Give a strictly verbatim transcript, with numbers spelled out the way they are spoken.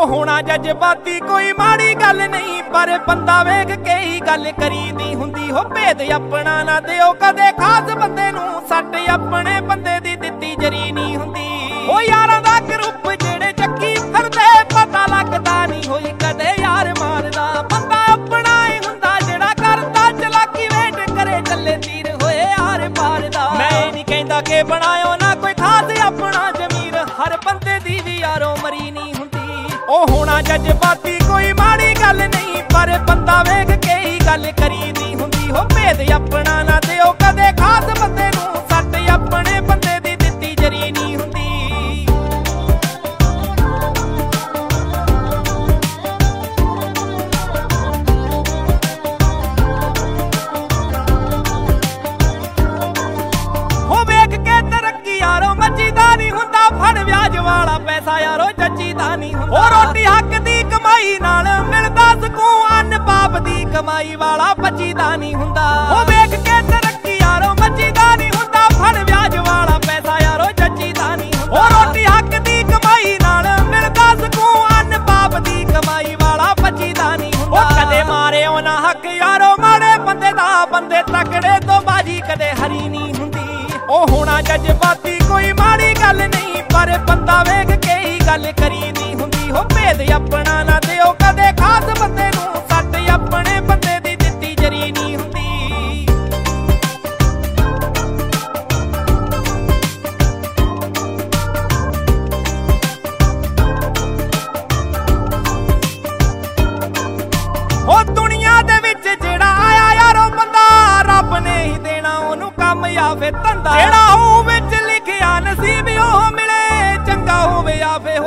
ਉਹ ਹੋਣਾ ਜਜ਼ਬਾਤੀ ਕੋਈ ਮਾੜੀ ਗੱਲ ਨਹੀਂ, ਪਰ ਬੰਦਾ ਵੇਖ ਕੇ ਹੀ ਗੱਲ ਕਰੀਦੀ ਹੁੰਦੀ। ਹੋ ਭੇਦ ਆਪਣਾ ਨਾ ਦਿਓ ਕਦੇ ਖਾਸ ਬੰਦੇ ਨੂੰ, ਸੱਟ ਆਪਣੇ ਬੰਦੇ ਦੀ ਦਿੱਤੀ ਜਰੀ ਨਹੀਂ ਹੁੰਦੀ। ਉਹ ਯਾਰਾਂ ਦਾ ਗਰੁੱਪ ਜਿਹੜੇ ਚੱਕੀ ਫਿਰਦੇ, ਪਤਾ ਲੱਗਦਾ ਨਹੀਂ ਹੋਈ ਕਦੇ ਯਾਰ ਮਾਰਦਾ। ਬੰਦਾ ਆਪਣਾ ਹੀ ਹੁੰਦਾ ਜਿਹੜਾ ਕਰਦਾ ਚਲਾਕੀ, ਵੇਟ ਕਰੇ ਚੱਲੇ ਤੀਰ ਹੋਏ ਯਾਰ ਪਾਰ ਦਾ। ਮੈਂ ਇਹ ਨਹੀਂ ਕਹਿੰਦਾ ਕਿ ਬਣਾਇਓ ਨਾ ਕੋਈ ਖਾਸ ਆਪਣਾ ਜ਼ਮੀਰ, ਹਰ ਬੰਦੇ ਦੀ ਵੀ ਯਾਰੋ ਮਰੀ ਨਹੀਂ ਹੁੰਦੀ। ਉਹ ਹੋਣਾ ਜਜ਼ਬਾਤੀ ਕੋਈ ਮਾੜੀ ਗੱਲ ਨਹੀਂ, ਪਰ ਬੰਦਾ ਵੇਖ ਕੇ ਹੀ ਗੱਲ ਕਰੀਦੀ ਹੁੰਦੀ। ਹੋ ਭੇਦ ਆਪਣਾ ਨਾ ਦਿਓ ਕਦੇ ਖਾਸ ਬੰਦੇ ਨੂੰ, ਸੱਟ ਆਪਣੇ ਬੰਦੇ ਦੀ ਦਿੱਤੀ ਜਰੀ ਨਹੀਂ ਹੁੰਦੀ। ਹੋ ਵੇਖ ਕੇ ਤਰੱਕੀ ਯਾਰੋ ਮੱਚੀਦਾ ਨਹੀਂ ਹੁੰਦਾ, ਫੜ ਵਿਆਜ ਵਾਲਾ ਪੈਸਾ ਯਾਰੋ ਜੱਜੀਦਾ ਨਹੀਂ ਹੁੰਦਾ। ਉਹ ਰੋਟੀ ਹੱਕ ਦੀ ਕਮਾਈ ਨਾਲ ਮਿਲਦਾ ਸਕੂਨ, ਅੰਨ ਪਾਪ ਦੀ ਕਮਾਈ ਵਾਲਾ ਬਚੀਦਾ ਨਹੀਂ ਹੁੰਦਾ। ਉਹ ਵੇਖ ਕੇ ਤਰੱਕੀ ਯਾਰੋ ਮੱਚੀਦਾ ਨਹੀਂ ਹੁੰਦਾ, ਫੜ ਵਿਆਜ ਵਾਲਾ ਪੈਸਾ ਯਾਰੋ ਜੱਜੀਦਾ ਨਹੀਂ ਹੁੰਦਾ। ਉਹ ਰੋਟੀ ਹੱਕ ਦੀ ਕਮਾਈ ਨਾਲ ਮਿਲਦਾ ਸਕੂਨ, ਅੰਨ ਪਾਪ ਦੀ ਕਮਾਈ ਵਾਲਾ ਬਚੀਦਾ ਨਹੀਂ ਹੁੰਦਾ। ਉਹ ਕਦੇ ਮਾਰਿਓ ਨਾ ਹੱਕ ਯਾਰੋ ਮਾੜੇ ਬੰਦੇ ਦਾ, ਬੰਦੇ ਤਕੜੇ ਤੋਂ ਬਾਜੀ ਕਦੇ ਹਰੀ ਨਹੀਂ ਹੁੰਦੀ। ਉਹ ਹੋਣਾ ਜਜ਼ਬਾਤੀ ਕੋਈ ਮਾੜੀ ਗੱਲ ਨਹੀਂ, ਪਰ ਬੰਦਾ ਵੇਖ ਕੇ ਹੀ ਗੱਲ ਕਰੀਦੀ ਹੁੰਦੀ। ਹੋ ਭੇਦ ਆਪਣਾ ਨਾ ਦਿਓ ਕਦੇ ਖਾਸ ਬੰਦੇ ਨੂੰ, ਸੱਟ ਆਪਣੇ ਬੰਦੇ ਦੀ ਦਿੱਤੀ ਜਰੀ ਨਹੀਂ ਹੁੰਦੀ। ਉਹ ਦੁਨੀਆ ਦੇ ਵਿੱਚ ਜਿਹੜਾ ਆਇਆ ਯਾਰੋ ਬੰਦਾ, ਰੱਬ ਨੇ ਹੀ ਦੇਣਾ ਉਹਨੂੰ ਕੰਮ ਜਾਂ ਫਿਰ ਧੰਦਾ। ਜਿਹੜਾ ਉਹ ਵਿੱਚ ਲਿਖਿਆ ਨਸੀਬ ਉਹ ਮਿਲੇ, ਚੰਗਾ ਹੋਵੇ ਜਾਂ ਫਿਰ